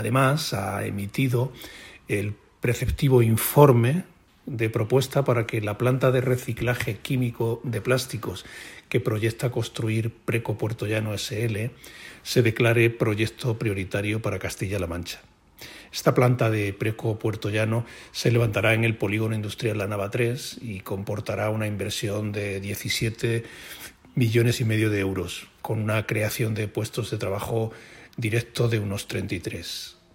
Además, ha emitido el preceptivo informe de propuesta para que la planta de reciclaje químico de plásticos que proyecta construir Preco Puerto Llano S.L. se declare proyecto prioritario para Castilla-La Mancha. Esta planta de Preco Puerto Llano se levantará en el polígono industrial La Nava 3 y comportará una inversión de 17,5 millones de euros, con una creación de puestos de trabajo directo de unos 33.